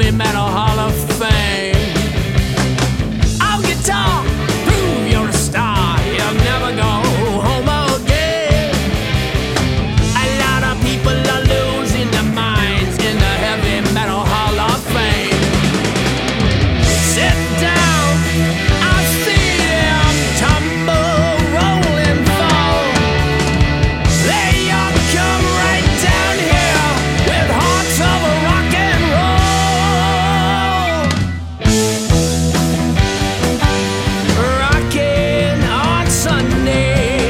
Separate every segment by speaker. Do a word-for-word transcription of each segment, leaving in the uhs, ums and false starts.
Speaker 1: Heavy Metal Hall of Fame. On guitar, prove you're a star. You'll never go home again. A lot of people are losing their minds in the Heavy Metal Hall of Fame. Sit down, I see them tumble, roll and fall. They all come right down here with hearts of rock and roll. Rockin' on Sunday,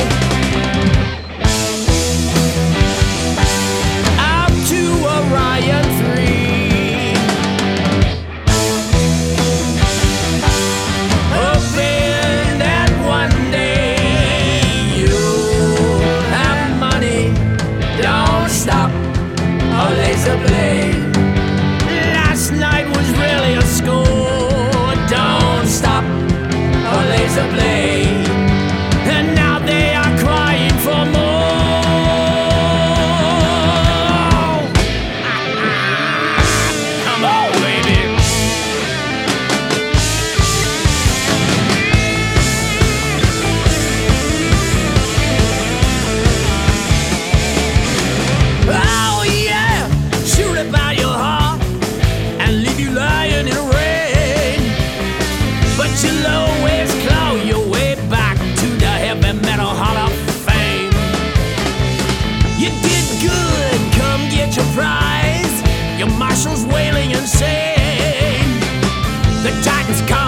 Speaker 1: out to Orion three, hoping that one day you'll have money. Don't stop or laser blade. Last night was really a score. Don't stop or laser blade. And now they are crying for more. Come on, baby. Oh yeah, shoot about your heart and leave you lying in the rain. But you'll always claw your way back to the Heavy Metal Hall of Fame. You did good, come get your prize. Your marshal's wailing insane. The Titans come.